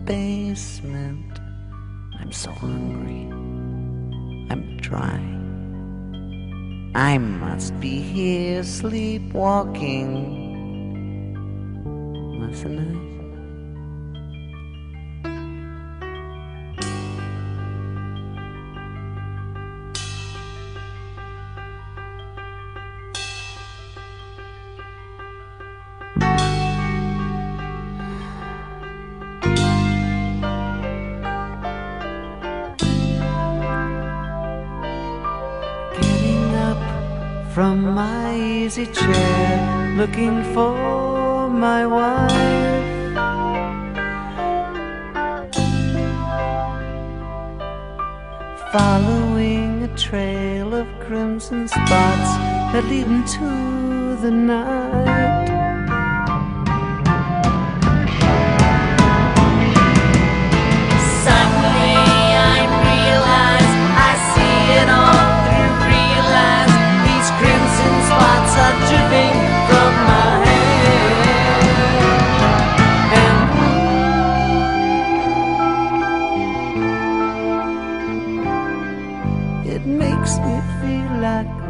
basement. I'm so hungry, I'm dry. I must be here sleepwalking, mustn't I? From my easy chair, looking for my wife. Following a trail of crimson spots that lead into the night. Suddenly I realize I see it all through real eyes. These crimson spots are dripping from my hand, and it makes me feel like